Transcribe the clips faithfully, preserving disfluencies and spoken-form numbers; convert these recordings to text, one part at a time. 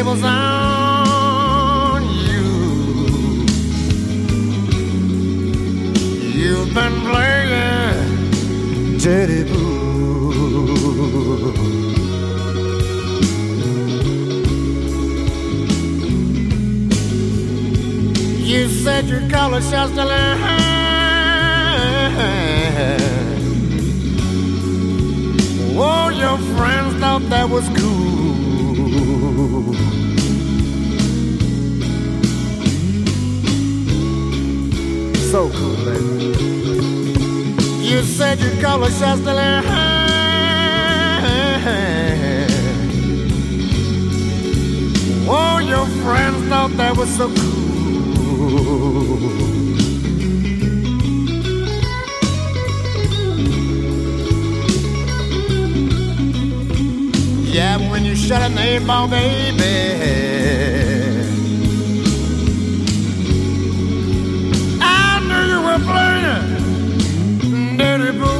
tables on you. You've been playing Teddy Boo. You said your color shots the line. Oh, your friends thought that was cool. So cool, baby. You said your color shots the line. Oh, your friends thought that was so cool. Yeah, but when you shut in the eight ball, baby, I knew you were playing Dirty Boo.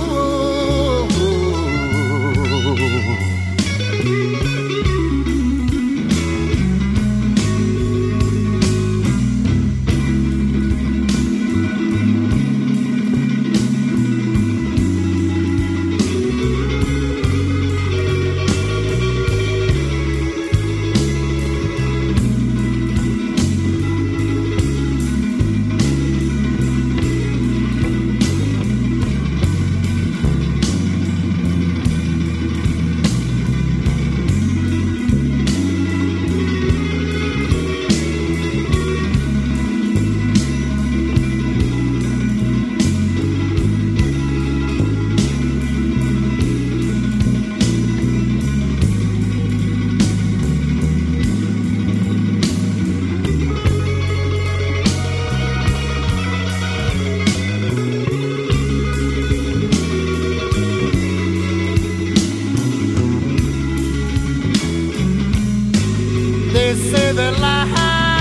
They say that life,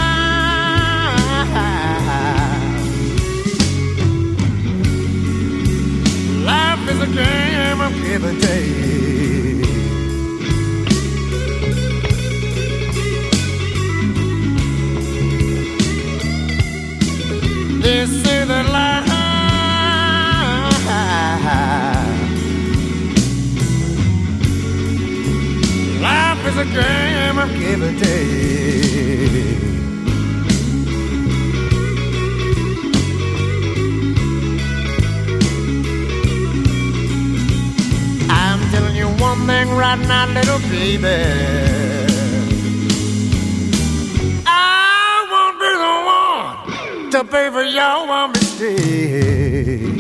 life is a game of give and take. They say that life, life is a game of give and take. I'm telling you one thing right now, little baby, I won't be the one to pay for your mistake.